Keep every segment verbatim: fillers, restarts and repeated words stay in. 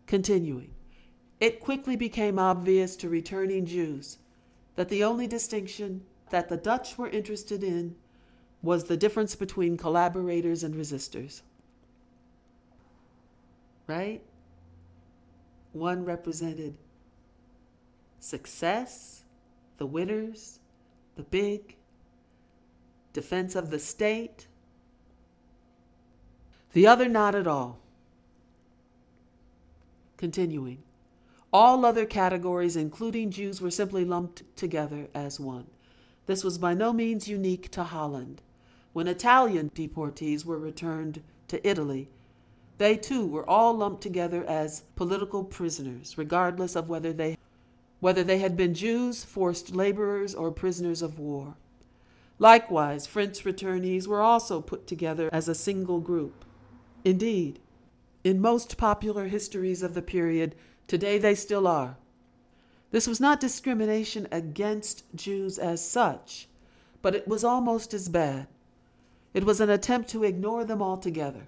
Continuing, it quickly became obvious to returning Jews that the only distinction that the Dutch were interested in was the difference between collaborators and resistors. Right? One represented success, the winners, the big, defense of the state. The other not at all. Continuing, all other categories, including Jews, were simply lumped together as one. This was by no means unique to Holland. When Italian deportees were returned to Italy, they too were all lumped together as political prisoners, regardless of whether they whether they had been Jews, forced laborers, or prisoners of war. Likewise, French returnees were also put together as a single group. Indeed, in most popular histories of the period, today they still are. This was not discrimination against Jews as such, but it was almost as bad. It was an attempt to ignore them altogether.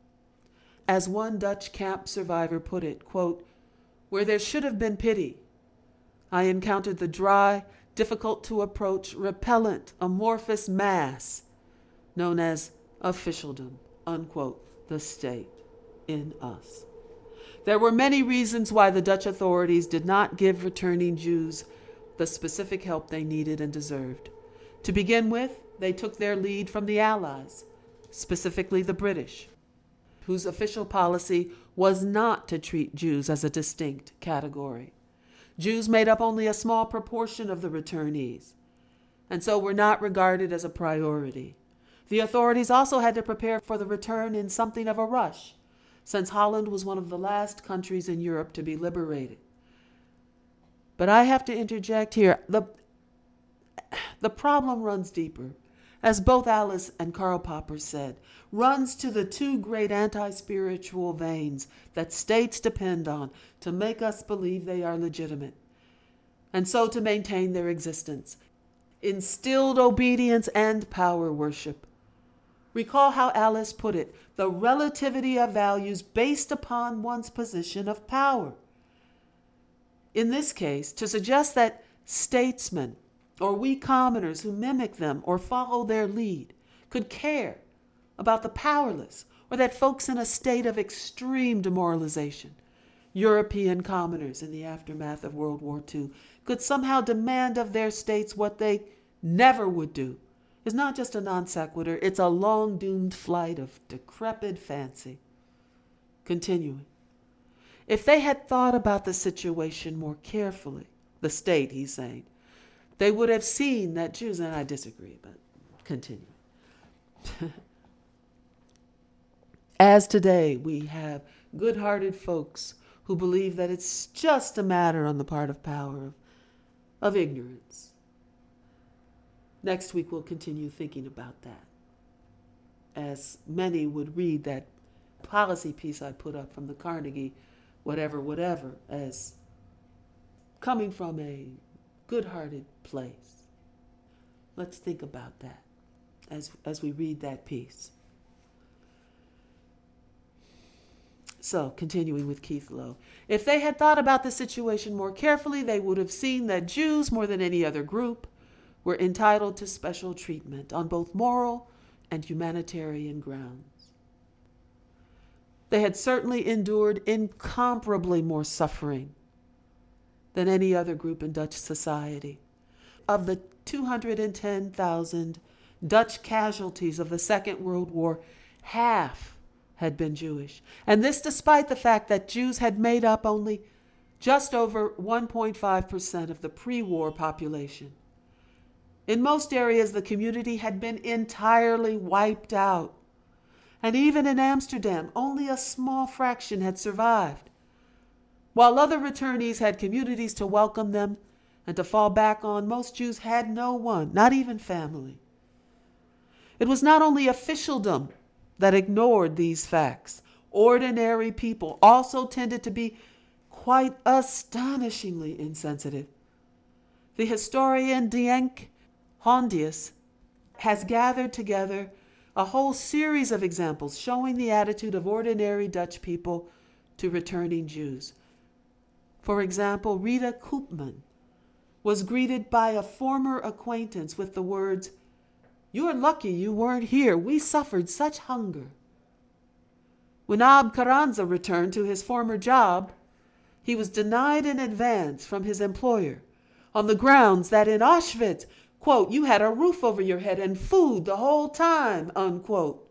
As one Dutch camp survivor put it, quote, "Where there should have been pity, I encountered the dry, difficult to approach, repellent, amorphous mass known as officialdom," unquote, the state, in us. There were many reasons why the Dutch authorities did not give returning Jews the specific help they needed and deserved. To begin with, they took their lead from the Allies, specifically the British, whose official policy was not to treat Jews as a distinct category. Jews made up only a small proportion of the returnees, and so were not regarded as a priority. The authorities also had to prepare for the return in something of a rush, since Holland was one of the last countries in Europe to be liberated. But I have to interject here. The, the problem runs deeper. As both Alice and Karl Popper said, runs to the two great anti-spiritual veins that states depend on to make us believe they are legitimate, and so to maintain their existence: instilled obedience and power worship. Recall how Alice put it, the relativity of values based upon one's position of power. In this case, to suggest that statesmen, or we commoners who mimic them or follow their lead, could care about the powerless, or that folks in a state of extreme demoralization, European commoners in the aftermath of World War Two, could somehow demand of their states what they never would do, is not just a non sequitur, it's a long-doomed flight of decrepit fancy. Continuing, if they had thought about the situation more carefully, the state, he's saying, they would have seen that Jews, and I disagree, but continue. As today, we have good-hearted folks who believe that it's just a matter on the part of power, of, of ignorance. Next week, we'll continue thinking about that, as many would read that policy piece I put up from the Carnegie, whatever, whatever, as coming from a good-hearted place. Let's think about that as, as we read that piece. So, continuing with Keith Lowe, if they had thought about the situation more carefully, they would have seen that Jews, more than any other group, were entitled to special treatment on both moral and humanitarian grounds. They had certainly endured incomparably more suffering than any other group in Dutch society. Of the two hundred ten thousand Dutch casualties of the Second World War, half had been Jewish, and this despite the fact that Jews had made up only just over one point five percent of the pre-war population. In most areas, the community had been entirely wiped out, and even in Amsterdam, only a small fraction had survived. While other returnees had communities to welcome them and to fall back on, most Jews had no one, not even family. It was not only officialdom that ignored these facts. Ordinary people also tended to be quite astonishingly insensitive. The historian Dienk Hondius has gathered together a whole series of examples showing the attitude of ordinary Dutch people to returning Jews. For example, Rita Koopman was greeted by a former acquaintance with the words, "You're lucky you weren't here. We suffered such hunger." When Ab Carranza returned to his former job, he was denied in advance from his employer on the grounds that in Auschwitz, quote, "you had a roof over your head and food the whole time," unquote.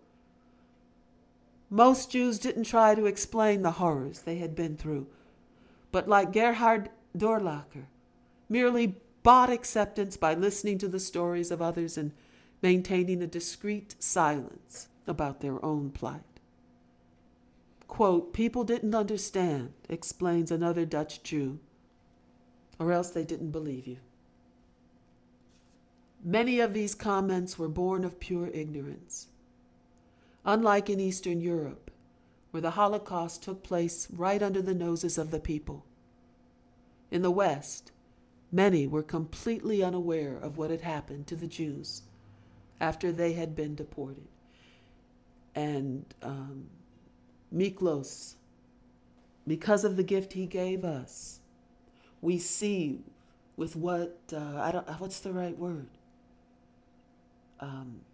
Most Jews didn't try to explain the horrors they had been through, but like Gerhard Dorlacher, merely bought acceptance by listening to the stories of others and maintaining a discreet silence about their own plight. Quote, "People didn't understand," explains another Dutch Jew, "or else they didn't believe you." Many of these comments were born of pure ignorance. Unlike in Eastern Europe, where the Holocaust took place right under the noses of the people, in the West, many were completely unaware of what had happened to the Jews after they had been deported. And um, Miklos, because of the gift he gave us, we see with what, uh, I don't, what's the right word? Um,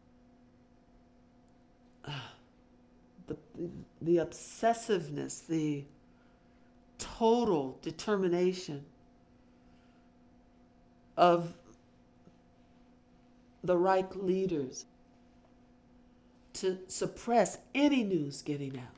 the, the obsessiveness, the total determination of the Reich leaders to suppress any news getting out.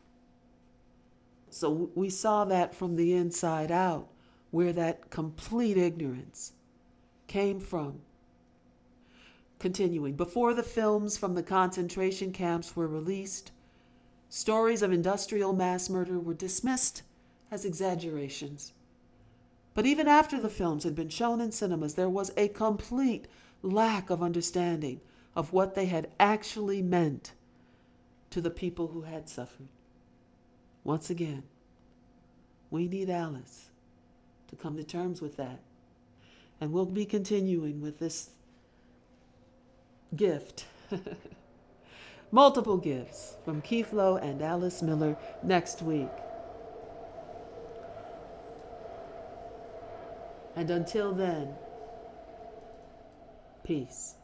So we saw that from the inside out, where that complete ignorance came from. Continuing, before the films from the concentration camps were released, stories of industrial mass murder were dismissed as exaggerations. But even after the films had been shown in cinemas, there was a complete lack of understanding of what they had actually meant to the people who had suffered. Once again, we need Alice to come to terms with that. And we'll be continuing with this gift, multiple gifts from Keith Lowe and Alice Miller next week. And until then, peace.